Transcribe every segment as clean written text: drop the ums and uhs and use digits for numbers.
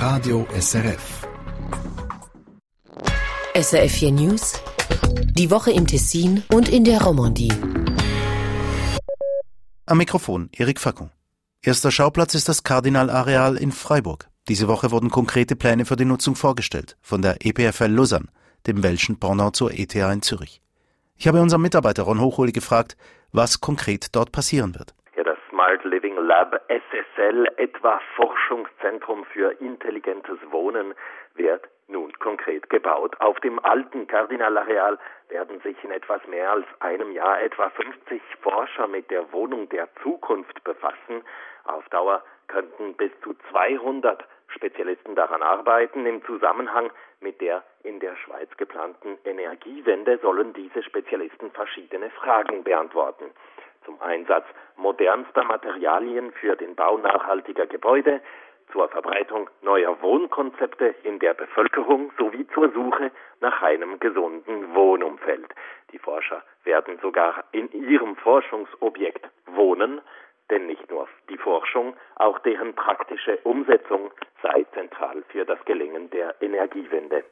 Radio SRF. SRF 4 News, die Woche im Tessin und in der Romandie. Am Mikrofon Eric Facon. Erster Schauplatz ist das Cardinal-Areal in Freiburg. Diese Woche wurden konkrete Pläne für die Nutzung vorgestellt von der EPFL Lausanne, dem welschen Pendant zur ETH in Zürich. Ich habe unseren Mitarbeiter Ron Hochuli gefragt, was konkret dort passieren wird. Ja, das Smart Living Lab SSL, etwa Forschungszentrum für intelligentes Wohnen, wird nun konkret gebaut. Auf dem alten Cardinal-Areal werden sich in etwas mehr als einem Jahr etwa 50 Forscher mit der Wohnung der Zukunft befassen. Auf Dauer könnten bis zu 200 Spezialisten daran arbeiten. Im Zusammenhang mit der in der Schweiz geplanten Energiewende sollen diese Spezialisten verschiedene Fragen beantworten. Zum Einsatz modernster Materialien für den Bau nachhaltiger Gebäude, zur Verbreitung neuer Wohnkonzepte in der Bevölkerung sowie zur Suche nach einem gesunden Wohnumfeld. Die Forscher werden sogar in ihrem Forschungsobjekt wohnen, denn nicht nur die Forschung, auch deren praktische Umsetzung sei zentral für das Gelingen der Energiewende.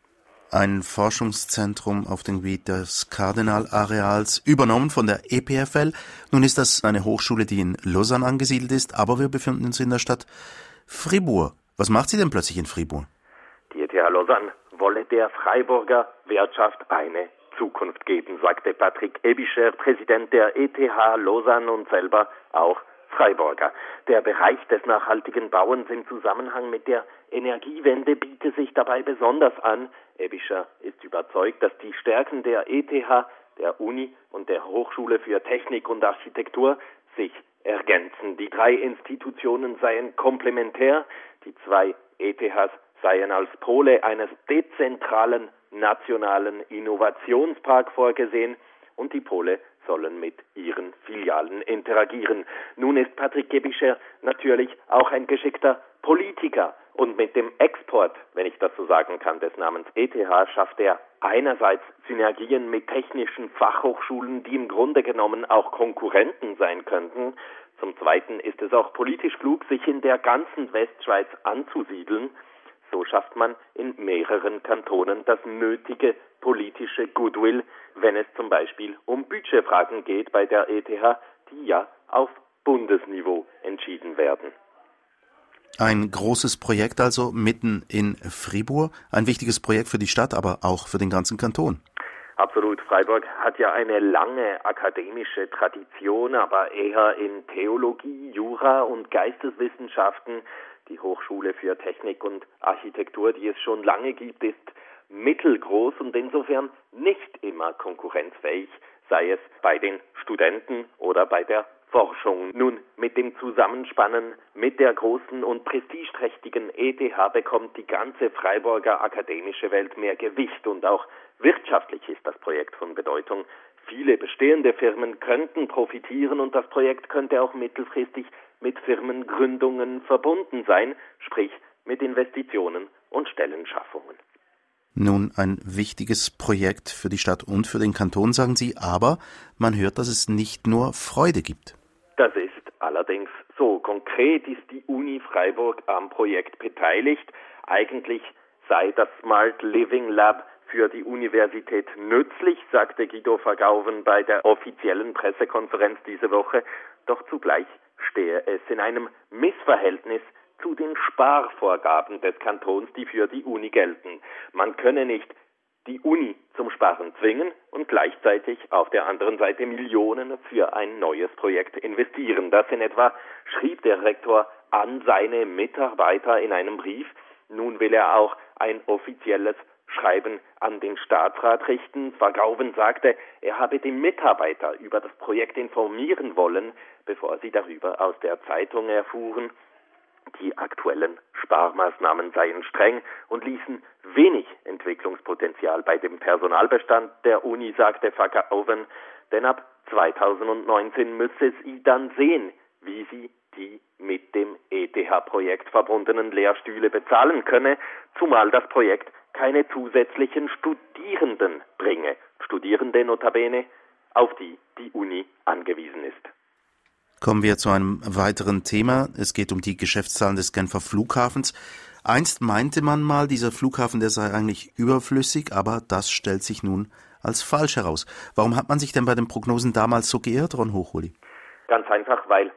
Ein Forschungszentrum auf dem Gebiet des Cardinal-Areals, übernommen von der EPFL. Nun ist das eine Hochschule, die in Lausanne angesiedelt ist, aber wir befinden uns in der Stadt Fribourg. Was macht sie denn plötzlich in Fribourg? Die ETH Lausanne wolle der Freiburger Wirtschaft eine Zukunft geben, sagte Patrick Ebischer, Präsident der ETH Lausanne und selber auch Freiburger. Der Bereich des nachhaltigen Bauens im Zusammenhang mit der Energiewende biete sich dabei besonders an. Ebischer ist überzeugt, dass die Stärken der ETH, der Uni und der Hochschule für Technik und Architektur sich ergänzen. Die drei Institutionen seien komplementär. Die zwei ETHs seien als Pole eines dezentralen nationalen Innovationsparks vorgesehen und die Pole sollen mit ihren Filialen interagieren. Nun ist Patrick Ebischer natürlich auch ein geschickter Politiker und mit dem Export, wenn ich das so sagen kann, des Namens ETH schafft er einerseits Synergien mit technischen Fachhochschulen, die im Grunde genommen auch Konkurrenten sein könnten. Zum Zweiten ist es auch politisch klug, sich in der ganzen Westschweiz anzusiedeln. So schafft man in mehreren Kantonen das nötige politische Goodwill, wenn es zum Beispiel um Budgetfragen geht bei der ETH, die ja auf Bundesniveau entschieden werden. Ein großes Projekt also mitten in Fribourg, ein wichtiges Projekt für die Stadt, aber auch für den ganzen Kanton. Absolut. Freiburg hat ja eine lange akademische Tradition, aber eher in Theologie, Jura und Geisteswissenschaften. Die Hochschule für Technik und Architektur, die es schon lange gibt, ist mittelgroß und insofern nicht immer konkurrenzfähig, sei es bei den Studenten oder bei der Forschung. Nun, mit dem Zusammenspannen mit der großen und prestigeträchtigen ETH bekommt die ganze Freiburger akademische Welt mehr Gewicht und auch wirtschaftlich ist das Projekt von Bedeutung. Viele bestehende Firmen könnten profitieren und das Projekt könnte auch mittelfristig mit Firmengründungen verbunden sein, sprich mit Investitionen und Stellenschaffungen. Nun, ein wichtiges Projekt für die Stadt und für den Kanton, sagen Sie, aber man hört, dass es nicht nur Freude gibt. Das ist allerdings so. Konkret ist die Uni Freiburg am Projekt beteiligt. Eigentlich sei das Smart Living Lab für die Universität nützlich, sagte Guido Vergauven bei der offiziellen Pressekonferenz diese Woche. Doch zugleich stehe es in einem Missverhältnis zu den Sparvorgaben des Kantons, die für die Uni gelten. Man könne nicht die Uni zum Sparen zwingen und gleichzeitig auf der anderen Seite Millionen für ein neues Projekt investieren. Das in etwa schrieb der Rektor an seine Mitarbeiter in einem Brief. Nun will er auch ein offizielles Schreiben an den Staatsrat richten. Vergauven sagte, er habe die Mitarbeiter über das Projekt informieren wollen, bevor sie darüber aus der Zeitung erfuhren. Die aktuellen Sparmaßnahmen seien streng und ließen wenig Entwicklungspotenzial bei dem Personalbestand der Uni, sagte Vergauven, denn ab 2019 müsse sie dann sehen, wie sie die mit dem ETH-Projekt verbundenen Lehrstühle bezahlen könne, zumal das Projekt keine zusätzlichen Studierenden bringe. Studierende notabene, auf die die Uni angewiesen ist. Kommen wir zu einem weiteren Thema. Es geht um die Geschäftszahlen des Genfer Flughafens. Einst meinte man mal, dieser Flughafen, der sei eigentlich überflüssig, aber das stellt sich nun als falsch heraus. Warum hat man sich denn bei den Prognosen damals so geirrt, Ron Hochuli? Ganz einfach, weil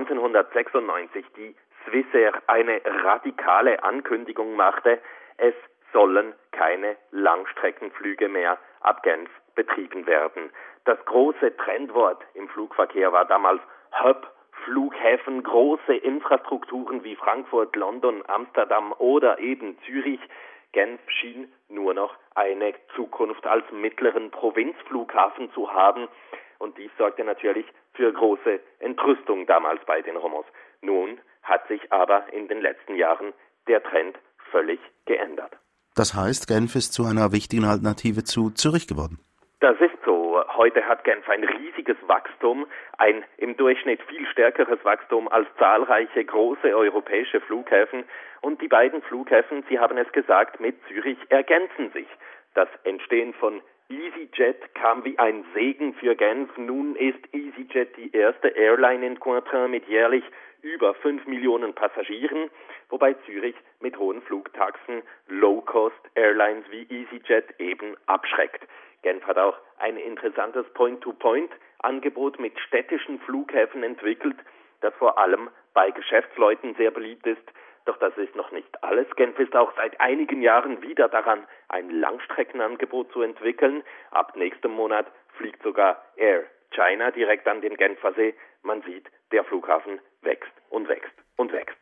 1996 die Swissair eine radikale Ankündigung machte, es sollen keine Langstreckenflüge mehr ab Genf betrieben werden. Das große Trendwort im Flugverkehr war damals Hub-Flughäfen, große Infrastrukturen wie Frankfurt, London, Amsterdam oder eben Zürich. Genf schien nur noch eine Zukunft als mittleren Provinzflughafen zu haben. Und dies sorgte natürlich für große Entrüstung damals bei den Romos. Nun hat sich aber in den letzten Jahren der Trend völlig geändert. Das heißt, Genf ist zu einer wichtigen Alternative zu Zürich geworden. Das ist so. Heute hat Genf ein riesiges Wachstum, ein im Durchschnitt viel stärkeres Wachstum als zahlreiche große europäische Flughäfen. Und die beiden Flughäfen, Sie haben es gesagt, mit Zürich ergänzen sich. Das Entstehen von EasyJet kam wie ein Segen für Genf. Nun ist EasyJet die erste Airline in Cointrin mit jährlich über 5 Millionen Passagieren, wobei Zürich mit hohen Flugtaxen Low-Cost-Airlines wie EasyJet eben abschreckt. Genf hat auch ein interessantes Point-to-Point-Angebot mit städtischen Flughäfen entwickelt, das vor allem bei Geschäftsleuten sehr beliebt ist. Doch das ist noch nicht alles. Genf ist auch seit einigen Jahren wieder daran, ein Langstreckenangebot zu entwickeln. Ab nächstem Monat fliegt sogar Air China direkt an den Genfersee. Man sieht, der Flughafen wächst und wächst und wächst.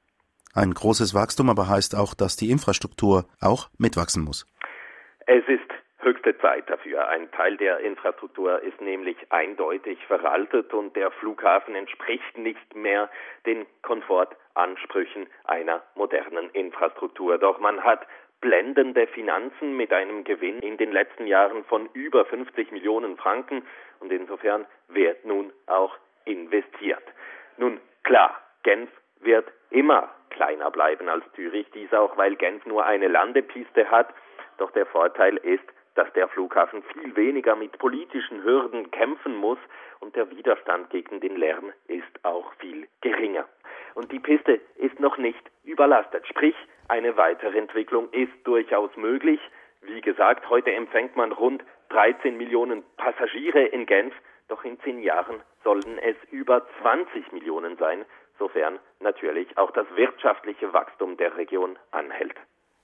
Ein großes Wachstum aber heißt auch, dass die Infrastruktur auch mitwachsen muss. Es ist höchste Zeit dafür. Ein Teil der Infrastruktur ist nämlich eindeutig veraltet und der Flughafen entspricht nicht mehr den Komfortansprüchen einer modernen Infrastruktur. Doch man hat blendende Finanzen mit einem Gewinn in den letzten Jahren von über 50 Millionen Franken und insofern wird nun auch investiert. Nun klar, Genf wird immer kleiner bleiben als Zürich, dies auch, weil Genf nur eine Landepiste hat. Doch der Vorteil ist, dass der Flughafen viel weniger mit politischen Hürden kämpfen muss und der Widerstand gegen den Lärm ist auch viel geringer. Und die Piste ist noch nicht überlastet, sprich, eine weitere Entwicklung ist durchaus möglich. Wie gesagt, heute empfängt man rund 13 Millionen Passagiere in Genf, doch in 10 Jahren sollen es über 20 Millionen sein, sofern natürlich auch das wirtschaftliche Wachstum der Region anhält.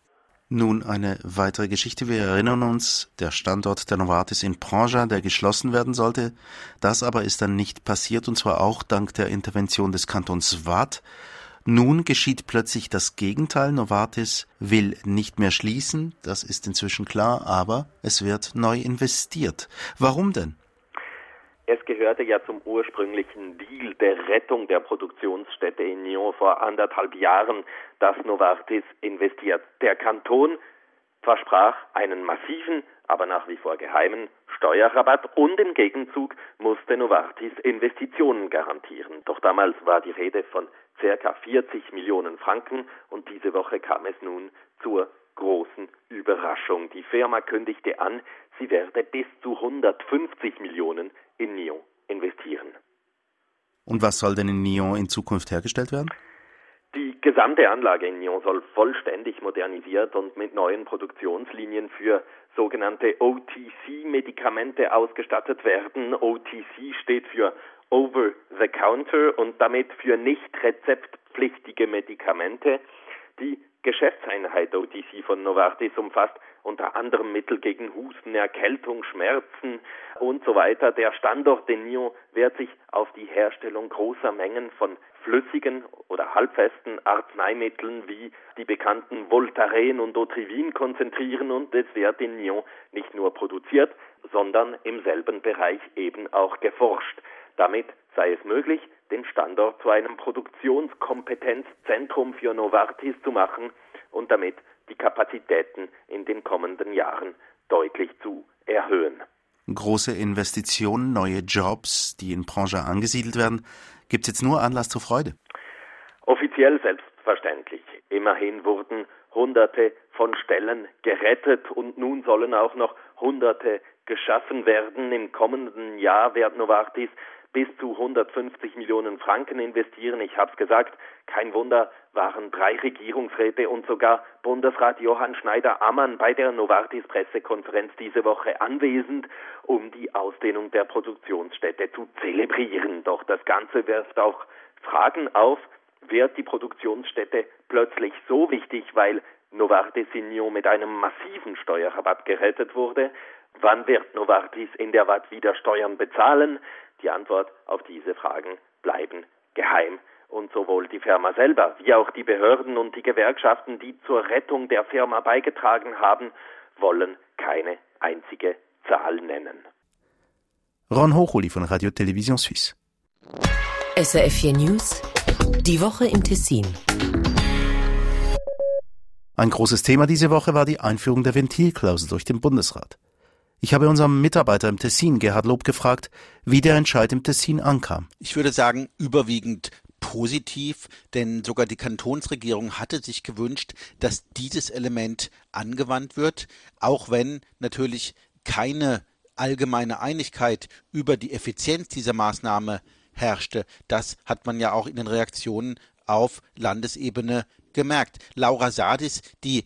Nun eine weitere Geschichte. Wir erinnern uns, der Standort der Novartis in Prangin, der geschlossen werden sollte. Das aber ist dann nicht passiert, und zwar auch dank der Intervention des Kantons Waadt. Nun geschieht plötzlich das Gegenteil. Novartis will nicht mehr schließen, das ist inzwischen klar, aber es wird neu investiert. Warum denn? Es gehörte ja zum ursprünglichen Deal der Rettung der Produktionsstätte in Nyon vor 1,5 Jahren, dass Novartis investiert. Der Kanton versprach einen massiven, aber nach wie vor geheimen Steuerrabatt und im Gegenzug musste Novartis Investitionen garantieren. Doch damals war die Rede von ca. 40 Millionen Franken und diese Woche kam es nun zur großen Überraschung. Die Firma kündigte an, sie werde bis zu 150 Millionen in Nyon investieren. Und was soll denn in Nyon in Zukunft hergestellt werden? Die gesamte Anlage in Nyon soll vollständig modernisiert und mit neuen Produktionslinien für sogenannte OTC-Medikamente ausgestattet werden. OTC steht für Over the Counter und damit für nicht rezeptpflichtige Medikamente. Die Geschäftseinheit OTC von Novartis umfasst unter anderem Mittel gegen Husten, Erkältung, Schmerzen und so weiter. Der Standort in Nyon wird sich auf die Herstellung großer Mengen von flüssigen oder halbfesten Arzneimitteln wie die bekannten Voltaren und Otrivin konzentrieren und es wird in Nyon nicht nur produziert, sondern im selben Bereich eben auch geforscht. Damit sei es möglich, den Standort zu einem Produktionskompetenzzentrum für Novartis zu machen und damit die Kapazitäten in den kommenden Jahren deutlich zu erhöhen. Große Investitionen, neue Jobs, die in Prangin angesiedelt werden. Gibt es jetzt nur Anlass zur Freude? Offiziell selbstverständlich. Immerhin wurden Hunderte von Stellen gerettet und nun sollen auch noch Hunderte geschaffen werden. Im kommenden Jahr wird Novartis bis zu 150 Millionen Franken investieren. Ich habe es gesagt, kein Wunder, waren 3 Regierungsräte und sogar Bundesrat Johann Schneider-Ammann bei der Novartis-Pressekonferenz diese Woche anwesend, um die Ausdehnung der Produktionsstätte zu zelebrieren. Doch das Ganze wirft auch Fragen auf. Wird die Produktionsstätte plötzlich so wichtig, weil Novartis in Nyon mit einem massiven Steuerrabatt gerettet wurde? Wann wird Novartis in der Watt wieder Steuern bezahlen? Die Antwort auf diese Fragen bleiben geheim. Und sowohl die Firma selber wie auch die Behörden und die Gewerkschaften, die zur Rettung der Firma beigetragen haben, wollen keine einzige Zahl nennen. Ron Hochuli von Radio Télévision Suisse. SRF 4 News, die Woche im Tessin. Ein großes Thema diese Woche war die Einführung der Ventilklausel durch den Bundesrat. Ich habe unseren Mitarbeiter im Tessin, Gerhard Lob, gefragt, wie der Entscheid im Tessin ankam. Ich würde sagen, überwiegend positiv, denn sogar die Kantonsregierung hatte sich gewünscht, dass dieses Element angewandt wird, auch wenn natürlich keine allgemeine Einigkeit über die Effizienz dieser Maßnahme herrschte. Das hat man ja auch in den Reaktionen auf Landesebene gemerkt. Laura Sadis, die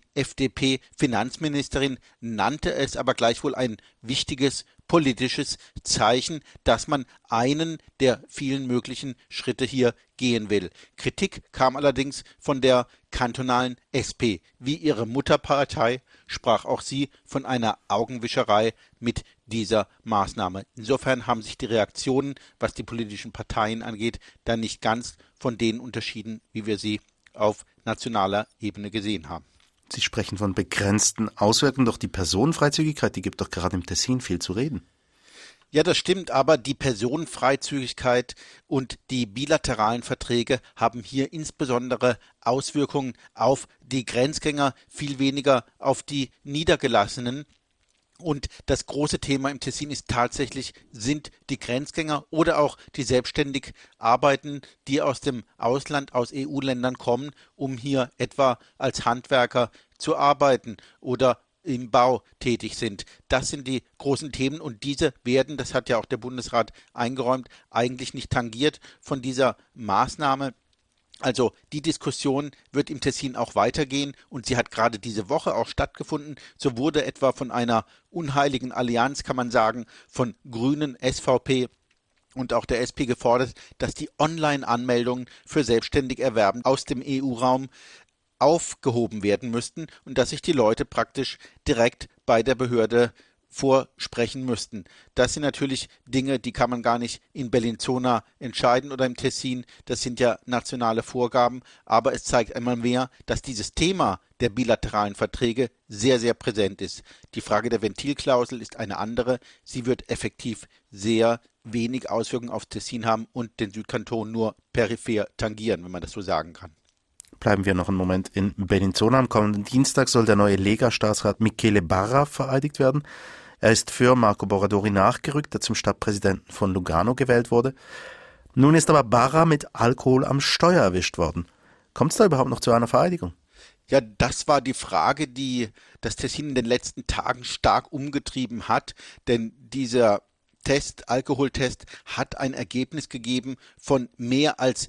FDP-Finanzministerin, nannte es aber gleichwohl ein wichtiges politisches Zeichen, dass man einen der vielen möglichen Schritte hier gehen will. Kritik kam allerdings von der kantonalen SP. Wie ihre Mutterpartei sprach auch sie von einer Augenwischerei mit dieser Maßnahme. Insofern haben sich die Reaktionen, was die politischen Parteien angeht, dann nicht ganz von denen unterschieden, wie wir sie auf nationaler Ebene gesehen haben. Sie sprechen von begrenzten Auswirkungen, doch die Personenfreizügigkeit, die gibt doch gerade im Tessin viel zu reden. Ja, das stimmt, aber die Personenfreizügigkeit und die bilateralen Verträge haben hier insbesondere Auswirkungen auf die Grenzgänger, viel weniger auf die Niedergelassenen. Und das große Thema im Tessin ist tatsächlich, sind die Grenzgänger oder auch die selbstständig arbeiten, die aus dem Ausland, aus EU-Ländern kommen, um hier etwa als Handwerker zu arbeiten oder im Bau tätig sind. Das sind die großen Themen und diese werden, das hat ja auch der Bundesrat eingeräumt, eigentlich nicht tangiert von dieser Maßnahme. Also die Diskussion wird im Tessin auch weitergehen und sie hat gerade diese Woche auch stattgefunden. So wurde etwa von einer unheiligen Allianz, kann man sagen, von Grünen, SVP und auch der SP gefordert, dass die Online-Anmeldungen für Selbstständigerwerben aus dem EU-Raum aufgehoben werden müssten und dass sich die Leute praktisch direkt bei der Behörde vorsprechen müssten. Das sind natürlich Dinge, die kann man gar nicht in Bellinzona entscheiden oder im Tessin. Das sind ja nationale Vorgaben, aber es zeigt einmal mehr, dass dieses Thema der bilateralen Verträge sehr, sehr präsent ist. Die Frage der Ventilklausel ist eine andere. Sie wird effektiv sehr wenig Auswirkungen auf Tessin haben und den Südkanton nur peripher tangieren, wenn man das so sagen kann. Bleiben wir noch einen Moment in Bellinzona. Am kommenden Dienstag soll der neue Lega-Staatsrat Michele Barra vereidigt werden. Er ist für Marco Boradori nachgerückt, der zum Stadtpräsidenten von Lugano gewählt wurde. Nun ist aber Barra mit Alkohol am Steuer erwischt worden. Kommt es da überhaupt noch zu einer Vereidigung? Ja, das war die Frage, die das Tessin in den letzten Tagen stark umgetrieben hat, denn dieser Alkoholtest, hat ein Ergebnis gegeben von mehr als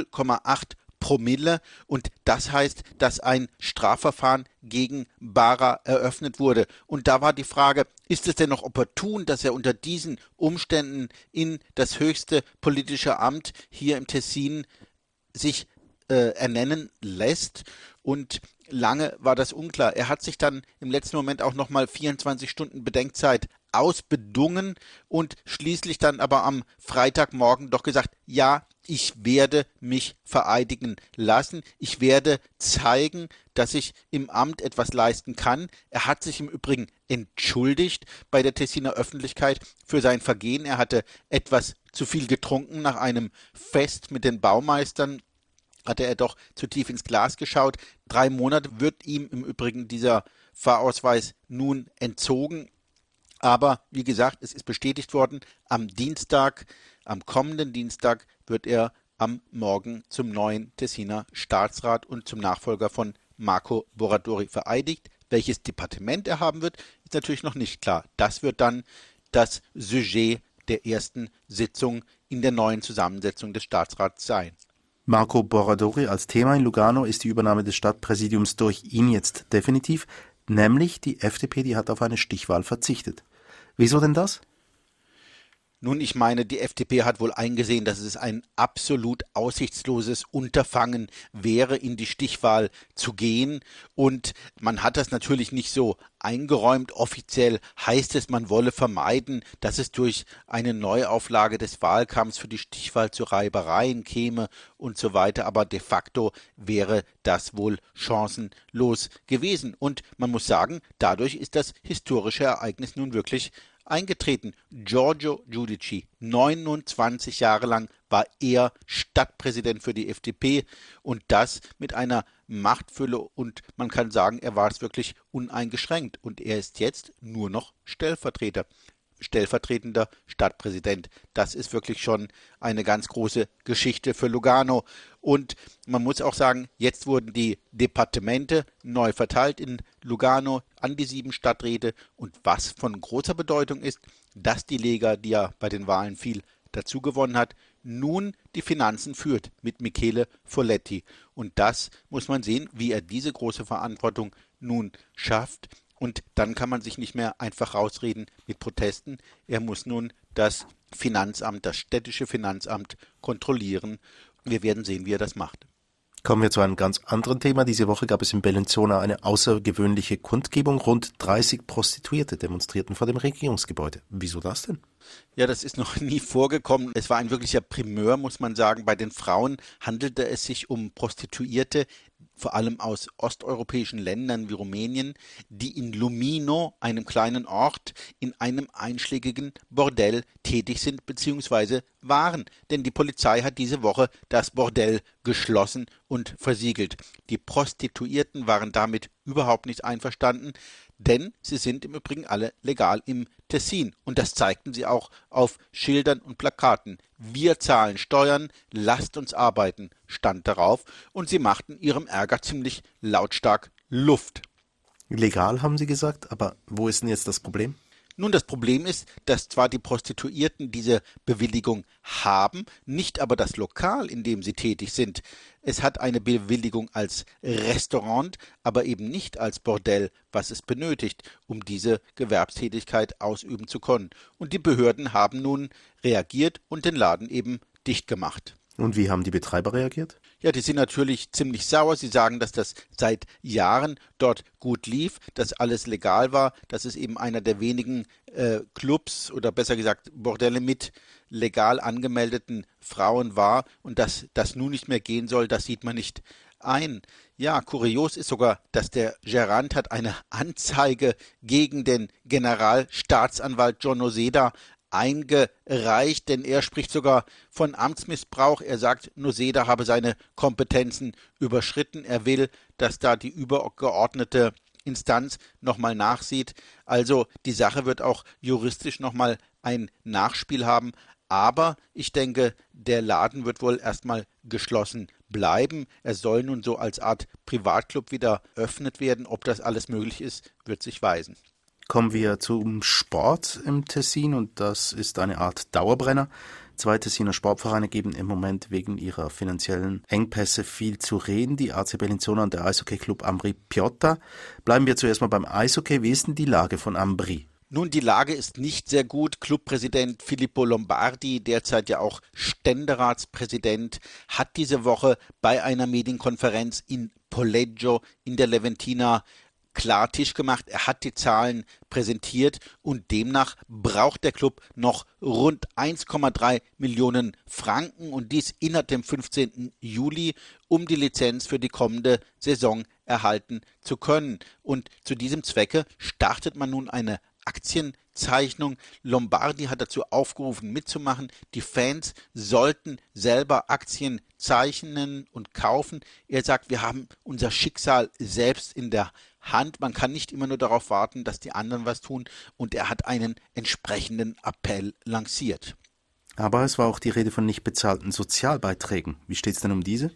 0,8 Promille und das heißt, dass ein Strafverfahren gegen Barra eröffnet wurde. Und da war die Frage, ist es denn noch opportun, dass er unter diesen Umständen in das höchste politische Amt hier im Tessin sich ernennen lässt? Und lange war das unklar. Er hat sich dann im letzten Moment auch nochmal 24 Stunden Bedenkzeit ausbedungen und schließlich dann aber am Freitagmorgen doch gesagt, ja, ich werde mich vereidigen lassen. Ich werde zeigen, dass ich im Amt etwas leisten kann. Er hat sich im Übrigen entschuldigt bei der Tessiner Öffentlichkeit für sein Vergehen. Er hatte etwas zu viel getrunken nach einem Fest mit den Baumeistern. Hatte er doch zu tief ins Glas geschaut. 3 Monate wird ihm im Übrigen dieser Fahrausweis nun entzogen. Aber wie gesagt, es ist bestätigt worden, am kommenden Dienstag wird er am Morgen zum neuen Tessiner Staatsrat und zum Nachfolger von Marco Boradori vereidigt. Welches Departement er haben wird, ist natürlich noch nicht klar. Das wird dann das Sujet der ersten Sitzung in der neuen Zusammensetzung des Staatsrats sein. Marco Borradori als Thema in Lugano ist die Übernahme des Stadtpräsidiums durch ihn jetzt definitiv, nämlich die FDP, die hat auf eine Stichwahl verzichtet. Wieso denn das? Nun, ich meine, die FDP hat wohl eingesehen, dass es ein absolut aussichtsloses Unterfangen wäre, in die Stichwahl zu gehen. Und man hat das natürlich nicht so eingeräumt. Offiziell heißt es, man wolle vermeiden, dass es durch eine Neuauflage des Wahlkampfs für die Stichwahl zu Reibereien käme und so weiter. Aber de facto wäre das wohl chancenlos gewesen. Und man muss sagen, dadurch ist das historische Ereignis nun wirklich eingetreten. Giorgio Giudici, 29 Jahre lang war er Stadtpräsident für die FDP und das mit einer Machtfülle und man kann sagen, er war es wirklich uneingeschränkt und er ist jetzt nur noch stellvertretender Stadtpräsident. Das ist wirklich schon eine ganz große Geschichte für Lugano. Und man muss auch sagen, jetzt wurden die Departemente neu verteilt in Lugano an die 7 Stadträte. Und was von großer Bedeutung ist, dass die Lega, die ja bei den Wahlen viel dazu gewonnen hat, nun die Finanzen führt mit Michele Folletti. Und das muss man sehen, wie er diese große Verantwortung nun schafft. Und dann kann man sich nicht mehr einfach rausreden mit Protesten. Er muss nun das Finanzamt, das städtische Finanzamt kontrollieren. Wir werden sehen, wie er das macht. Kommen wir zu einem ganz anderen Thema. Diese Woche gab es in Bellinzona eine außergewöhnliche Kundgebung. Rund 30 Prostituierte demonstrierten vor dem Regierungsgebäude. Wieso das denn? Ja, das ist noch nie vorgekommen. Es war ein wirklicher Primeur, muss man sagen. Bei den Frauen handelte es sich um Prostituierte, vor allem aus osteuropäischen Ländern wie Rumänien, die in Lumino, einem kleinen Ort, in einem einschlägigen Bordell tätig sind bzw. waren. Denn die Polizei hat diese Woche das Bordell geschlossen und versiegelt. Die Prostituierten waren damit überhaupt nicht einverstanden, denn sie sind im Übrigen alle legal im Tessin. Und das zeigten sie auch auf Schildern und Plakaten. Wir zahlen Steuern, lasst uns arbeiten, stand darauf. Und sie machten ihrem Ärger ziemlich lautstark Luft. Legal, haben Sie gesagt, aber wo ist denn jetzt das Problem? Nun, das Problem ist, dass zwar die Prostituierten diese Bewilligung haben, nicht aber das Lokal, in dem sie tätig sind. Es hat eine Bewilligung als Restaurant, aber eben nicht als Bordell, was es benötigt, um diese Gewerbstätigkeit ausüben zu können. Und die Behörden haben nun reagiert und den Laden eben dicht gemacht. Und wie haben die Betreiber reagiert? Ja, die sind natürlich ziemlich sauer. Sie sagen, dass das seit Jahren dort gut lief, dass alles legal war, dass es eben einer der wenigen Clubs oder besser gesagt Bordelle mit legal angemeldeten Frauen war und dass das nun nicht mehr gehen soll, das sieht man nicht ein. Ja, kurios ist sogar, dass der Gerant hat eine Anzeige gegen den Generalstaatsanwalt John Noseda eingereicht, denn er spricht sogar von Amtsmissbrauch. Er sagt, Noseda habe seine Kompetenzen überschritten. Er will, dass da die übergeordnete Instanz nochmal nachsieht. Also die Sache wird auch juristisch nochmal ein Nachspiel haben. Aber ich denke, der Laden wird wohl erstmal geschlossen bleiben. Er soll nun so als Art Privatclub wieder eröffnet werden. Ob das alles möglich ist, wird sich weisen. Kommen wir zum Sport im Tessin und das ist eine Art Dauerbrenner. 2 Tessiner Sportvereine geben im Moment wegen ihrer finanziellen Engpässe viel zu reden. Die AC Bellinzona und der Eishockey-Club Ambri Piotta. Bleiben wir zuerst mal beim Eishockey. Wie ist denn die Lage von Ambri? Nun, die Lage ist nicht sehr gut. Clubpräsident Filippo Lombardi, derzeit ja auch Ständeratspräsident, hat diese Woche bei einer Medienkonferenz in Poleggio in der Leventina klar Tisch gemacht. Er hat die Zahlen präsentiert und demnach braucht der Club noch rund 1,3 Millionen Franken und dies innerhalb dem 15. Juli, um die Lizenz für die kommende Saison erhalten zu können. Und zu diesem Zwecke startet man nun eine Aktienzeichnung. Lombardi hat dazu aufgerufen, mitzumachen. Die Fans sollten selber Aktien zeichnen und kaufen. Er sagt, wir haben unser Schicksal selbst in der Hand. Man kann nicht immer nur darauf warten, dass die anderen was tun. Und er hat einen entsprechenden Appell lanciert. Aber es war auch die Rede von nicht bezahlten Sozialbeiträgen. Wie steht es denn um diese?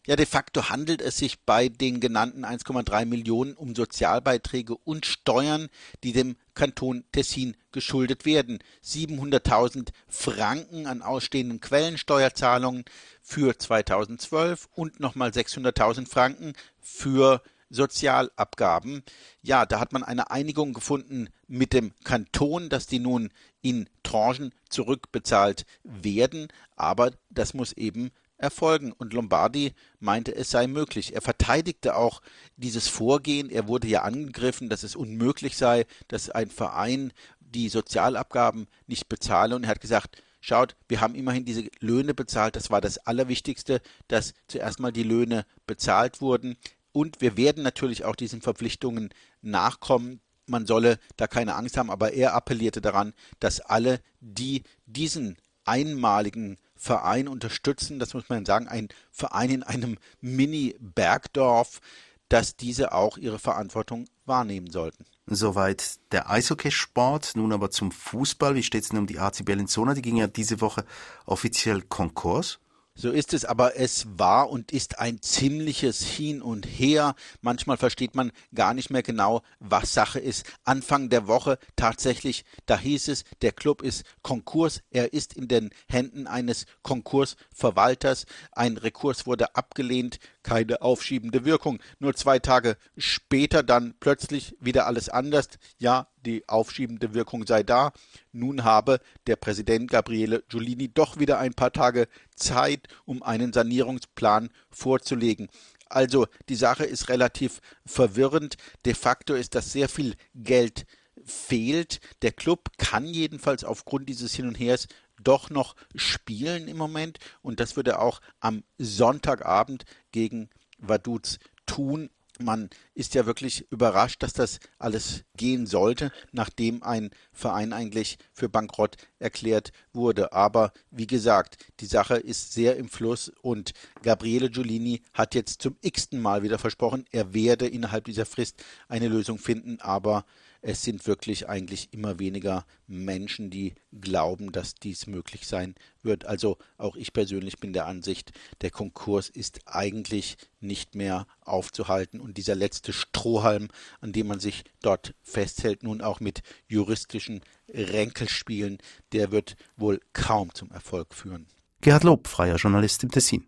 Ja, de facto handelt es sich bei den genannten 1,3 Millionen um Sozialbeiträge und Steuern, die dem Kanton Tessin geschuldet werden. 700.000 Franken an ausstehenden Quellensteuerzahlungen für 2012 und nochmal 600.000 Franken für Sozialabgaben. Ja, da hat man eine Einigung gefunden mit dem Kanton, dass die nun in Tranchen zurückbezahlt werden, aber das muss eben erfolgen. Und Lombardi meinte, es sei möglich. Er verteidigte auch dieses Vorgehen. Er wurde ja angegriffen, dass es unmöglich sei, dass ein Verein die Sozialabgaben nicht bezahle. Und er hat gesagt, schaut, wir haben immerhin diese Löhne bezahlt. Das war das Allerwichtigste, dass zuerst mal die Löhne bezahlt wurden. Und wir werden natürlich auch diesen Verpflichtungen nachkommen. Man solle da keine Angst haben, aber er appellierte daran, dass alle, die diesen einmaligen Verein unterstützen, das muss man sagen, ein Verein in einem Mini-Bergdorf, dass diese auch ihre Verantwortung wahrnehmen sollten. Soweit der Eishockeysport. Nun aber zum Fußball. Wie steht es denn um die AC Bellinzona? Die ging ja diese Woche offiziell Konkurs. So ist es, aber es war und ist ein ziemliches Hin und Her. Manchmal versteht man gar nicht mehr genau, was Sache ist. Anfang der Woche tatsächlich, da hieß es, der Club ist Konkurs. Er ist in den Händen eines Konkursverwalters. Ein Rekurs wurde abgelehnt, keine aufschiebende Wirkung. Nur 2 Tage später dann plötzlich wieder alles anders. Ja, die aufschiebende Wirkung sei da. Nun habe der Präsident Gabriele Giulini doch wieder ein paar Tage Zeit, um einen Sanierungsplan vorzulegen. Also die Sache ist relativ verwirrend. De facto ist, dass sehr viel Geld fehlt. Der Club kann jedenfalls aufgrund dieses Hin und Hers doch noch spielen im Moment. Und das wird er auch am Sonntagabend gegen Vaduz tun. Man ist ja wirklich überrascht, dass das alles gehen sollte, nachdem ein Verein eigentlich für bankrott erklärt wurde. Aber wie gesagt, die Sache ist sehr im Fluss und Gabriele Giulini hat jetzt zum x-ten Mal wieder versprochen, er werde innerhalb dieser Frist eine Lösung finden, aber es sind wirklich eigentlich immer weniger Menschen, die glauben, dass dies möglich sein wird. Also auch ich persönlich bin der Ansicht, der Konkurs ist eigentlich nicht mehr aufzuhalten und dieser letzte Strohhalm, an dem man sich dort festhält, nun auch mit juristischen Ränkelspielen, der wird wohl kaum zum Erfolg führen. Gerhard Lob, freier Journalist im Tessin.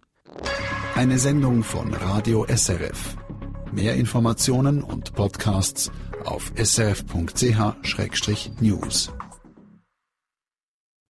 Eine Sendung von Radio SRF. Mehr Informationen und Podcasts auf srf.ch/news.